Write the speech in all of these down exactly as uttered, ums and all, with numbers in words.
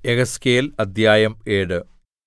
യെഹെസ്കേൽ അദ്ധ്യായം ഏഴ്.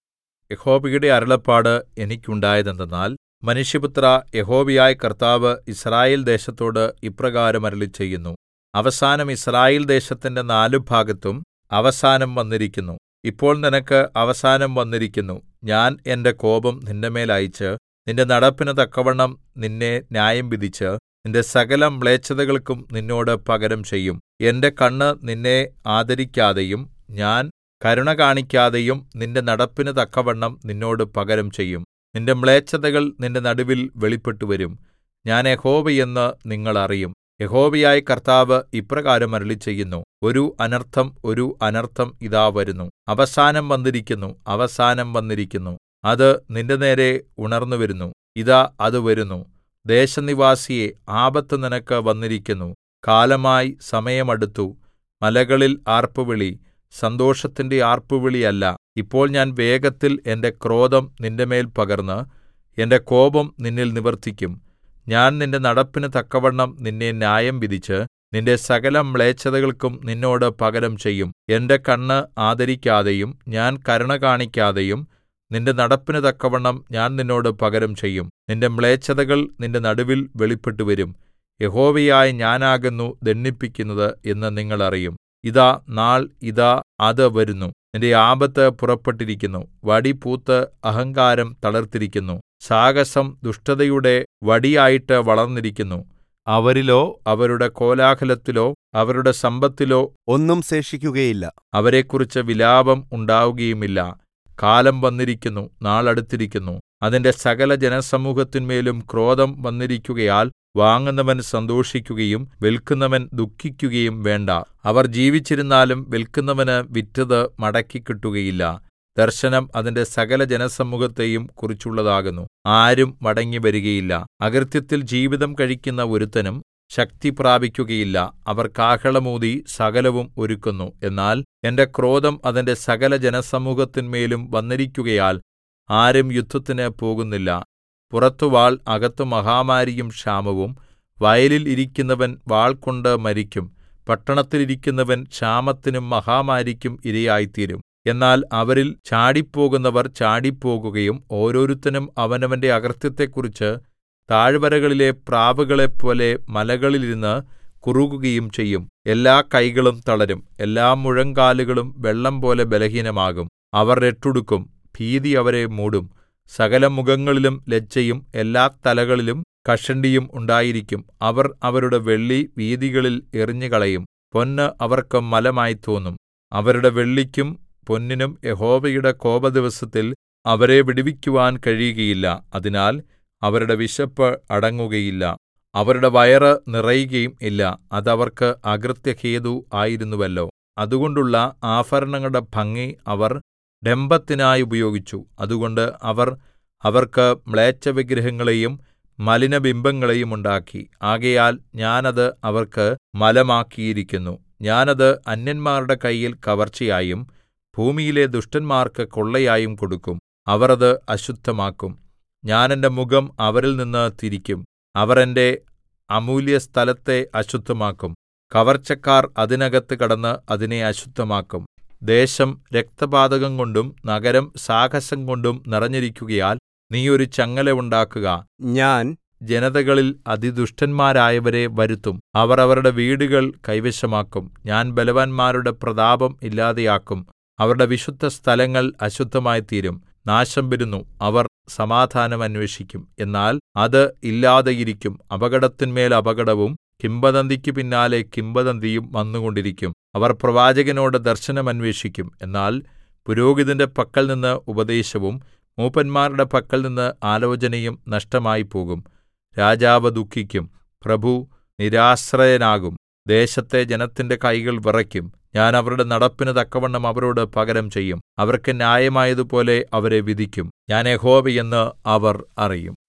യഹോവയുടെ അരുളപ്പാട് എനിക്കുണ്ടായതെന്തെന്നാൽ, മനുഷ്യപുത്രാ, യഹോവയായ കർത്താവ് യിസ്രായേൽ ദേശത്തോട് ഇപ്രകാരം അരുളിച്ചെയ്യുന്നു, അവസാനം യിസ്രായേൽ ദേശത്തിന്റെ നാലുഭാഗത്തും അവസാനം വന്നിരിക്കുന്നു. ഇപ്പോൾ നിനക്ക് അവസാനം വന്നിരിക്കുന്നു. ഞാൻ എന്റെ കോപം നിന്റെമേൽ അയച്ച് നിന്റെ നടപ്പിന് തക്കവണ്ണം നിന്നെ ന്യായംവിധിച്ച് നിന്റെ സകലമ്ലേച്ഛതകൾക്കും നിന്നോട് പകരം ചെയ്യും. എന്റെ കണ്ണ് നിന്നെ ആദരിക്കാതെയും ഞാൻ കരുണ കാണിക്കാതെയും നിന്റെ നടപ്പിന് തക്കവണ്ണം നിന്നോട് പകരം ചെയ്യും. നിന്റെ മ്ലേച്ഛതകൾ നിന്റെ നടുവിൽ വെളിപ്പെട്ടുവരും. ഞാൻ യഹോവ എന്ന് നിങ്ങൾ അറിയും. യഹോവയായ കർത്താവ് ഇപ്രകാരം അരുളിച്ചെയ്യുന്നു, ഒരു അനർത്ഥം ഒരു അനർത്ഥം ഇതാ വരുന്നു. അവസാനം വന്നിരിക്കുന്നു, അവസാനം വന്നിരിക്കുന്നു. അത് നിന്റെനേരെ ഉണർന്നുവരുന്നു. ഇതാ അത് വരുന്നു. ദേശനിവാസിയേ, ആപത്ത് നിനക്ക് വന്നിരിക്കുന്നു. കാലമായി, സമയം അടുത്തു. മലകളിൽ ആർപ്പുവിളി, സന്തോഷത്തിന്റെ ആർപ്പുവിളി അല്ല. ഇപ്പോൾ ഞാൻ വേഗത്തിൽ എന്റെ ക്രോധം നിന്റെമേൽ പകർന്ന് എന്റെ കോപം നിന്നിൽ നിവർത്തിക്കും. ഞാൻ നിന്റെ നടപ്പിന് തക്കവണ്ണം നിന്നെ ന്യായംവിധിച്ച് നിന്റെ സകലമ്ലേച്ഛതകൾക്കും നിന്നോട് പകരം ചെയ്യും. എന്റെ കണ്ണ് ആദരിക്കാതെയും ഞാൻ കരുണ കാണിക്കാതെയും നിന്റെ നടപ്പിന് തക്കവണ്ണം ഞാൻ നിന്നോട് പകരം ചെയ്യും. നിന്റെ മ്ലേച്ഛതകൾ നിന്റെ നടുവിൽ വെളിപ്പെട്ടുവരും. യഹോവയായ ഞാനാകുന്നു ദണ്ഡിപ്പിക്കുന്നത് എന്ന് നിങ്ങൾ അറിയും. ഇതാ നാൾ, ഇതാ അത് വരുന്നു. നിന്റെ ആപത്ത് പുറപ്പെട്ടിരിക്കുന്നു. വടി പൂത്ത് അഹങ്കാരം തളിർത്തിരിക്കുന്നു. സാഹസം ദുഷ്ടതയുടെ വടിയായിട്ട് വളർന്നിരിക്കുന്നു. അവരിലോ അവരുടെ കോലാഹലത്തിലോ അവരുടെ സമ്പത്തിലോ ഒന്നും ശേഷിക്കുകയില്ല. അവരെക്കുറിച്ച് വിലാപം ഉണ്ടാവുകയുമില്ല. കാലം വന്നിരിക്കുന്നു, നാൾ അടുത്തിരിക്കുന്നു. അതിന്റെ സകല ജനസമൂഹത്തിന്മേലും ക്രോധം വന്നിരിക്കുകയാൽ വാങ്ങുന്നവൻ സന്തോഷിക്കുകയും വിൽക്കുന്നവൻ ദുഃഖിക്കുകയും വേണ്ട. അവർ ജീവിച്ചിരുന്നാലും വിൽക്കുന്നവന് വിറ്റത് മടക്കിക്കിട്ടുകയില്ല. ദർശനം അതിന്റെ സകല ജനസമൂഹത്തെയും കുറിച്ചുള്ളതാകുന്നു. ആരും മടങ്ങിവരികയില്ല. അകൃത്യത്തിൽ ജീവിതം കഴിക്കുന്ന ഒരുത്തനും ശക്തി പ്രാപിക്കുകയില്ല. അവർ കാഹളമൂതി സകലവും ഒരുക്കുന്നു. എന്നാൽ എന്റെ ക്രോധം അതിന്റെ സകല ജനസമൂഹത്തിന്മേലും വന്നിരിക്കുകയാൽ ആരും യുദ്ധത്തിന് പോകുന്നില്ല. പുറത്തു വാൾ, അകത്ത് മഹാമാരിയും ക്ഷാമവും. വയലിൽ ഇരിക്കുന്നവൻ വാൾകൊണ്ട് മരിക്കും. പട്ടണത്തിൽ ഇരിക്കുന്നവൻ ക്ഷാമത്തിനും മഹാമാരിക്കും ഇരയായിത്തീരും. എന്നാൽ അവരിൽ ചാടിപ്പോകുന്നവർ ചാടിപ്പോകുകയും ഓരോരുത്തനും അവനവന്റെ അകൃത്യത്തെക്കുറിച്ച് താഴ്വരകളിലെ പ്രാവുകളെപ്പോലെ മലകളിലിരുന്ന് കുറുകുകയും ചെയ്യും. എല്ലാ കൈകളും തളരും, എല്ലാ മുഴങ്കാലുകളും വെള്ളംപോലെ ബലഹീനമാകും. അവർ രട്ടുടുക്കും, ഭീതി അവരെ മൂടും. സകല മുഖങ്ങളിലും ലജ്ജയും എല്ലാ തലകളിലും കഷണ്ടിയും ഉണ്ടായിരിക്കും. അവർ അവരുടെ വെള്ളി വീഥികളിൽ എറിഞ്ഞുകളയും. പൊന്ന് അവർക്ക് മലമായി തോന്നും. അവരുടെ വെള്ളിക്കും പൊന്നിനും യഹോവയുടെ കോപദിവസത്തിൽ അവരെ വിടുവിക്കുവാൻ കഴിയുകയില്ല. അതിനാൽ അവരുടെ വിശപ്പ് അടങ്ങുകയില്ല, അവരുടെ വയറ് നിറയുകയും ഇല്ല. അത് അവർക്ക് അകൃത്യഹേതു ആയിരുന്നുവല്ലോ. അതുകൊണ്ടുള്ള ആഭരണങ്ങളുടെ ഭംഗി അവർ ഡംഭത്തിനായി ഉപയോഗിച്ചു. അതുകൊണ്ട് അവർ അവർക്ക് മ്ലേച്ഛവിഗ്രഹങ്ങളെയും മലിനബിംബങ്ങളെയും ഉണ്ടാക്കി. ആകയാൽ ഞാൻ അത് അവർക്ക് മലമാക്കിയിരിക്കുന്നു. ഞാൻ അത് അന്യന്മാരുടെ കയ്യിൽ കവർച്ചയായും ഭൂമിയിലെ ദുഷ്ടന്മാർക്ക് കൊള്ളയായും കൊടുക്കും. അവർ അത് അശുദ്ധമാക്കും. ഞാൻ എന്റെ മുഖം അവരിൽ നിന്ന് തിരിക്കും. അവർ എന്റെ അമൂല്യസ്ഥലത്തെ അശുദ്ധമാക്കും. കവർച്ചക്കാർ അതിനകത്ത് കടന്ന് അതിനെ അശുദ്ധമാക്കും. ദേശം രക്തപാതകം കൊണ്ടും നഗരം സാഹസം കൊണ്ടും നിറഞ്ഞിരിക്കുകയാൽ നീ ഒരു ചങ്ങല ഉണ്ടാക്കുക. ഞാൻ ജനതകളിൽ അതിദുഷ്ടന്മാരായവരെ വരുത്തും. അവർ അവരുടെ വീടുകൾ കൈവശമാക്കും. ഞാൻ ബലവാന്മാരുടെ പ്രതാപം ഇല്ലാതെയാക്കും. അവരുടെ വിശുദ്ധസ്ഥലങ്ങൾ അശുദ്ധമായിത്തീരും. നാശം വരുന്നു, അവർ സമാധാനം അന്വേഷിക്കും, എന്നാൽ അത് ഇല്ലാതെയിരിക്കും. അപകടത്തിന്മേൽ അപകടവും കിംവദന്തിക്ക് പിന്നാലെ കിംവദന്തിയും വന്നുകൊണ്ടിരിക്കും. അവർ പ്രവാചകനോട് ദർശനം അന്വേഷിക്കും, എന്നാൽ പുരോഹിതന്റെ പക്കൽനിന്ന് ഉപദേശവും മൂപ്പന്മാരുടെ പക്കൽനിന്ന് ആലോചനയും നഷ്ടമായിപ്പോകും. രാജാവ് ദുഃഖിക്കും, പ്രഭു നിരാശ്രയനാകും. ദേശത്തെ ജനത്തിന്റെ കൈകൾ വിറയ്ക്കും. ഞാൻ അവരുടെ നടപ്പിന് തക്കവണ്ണം അവരോട് പകരം ചെയ്യും. അവർക്ക് ന്യായമായതുപോലെ അവരെ വിധിക്കും. ഞാൻ യഹോവ എന്ന് അവർ അറിയും.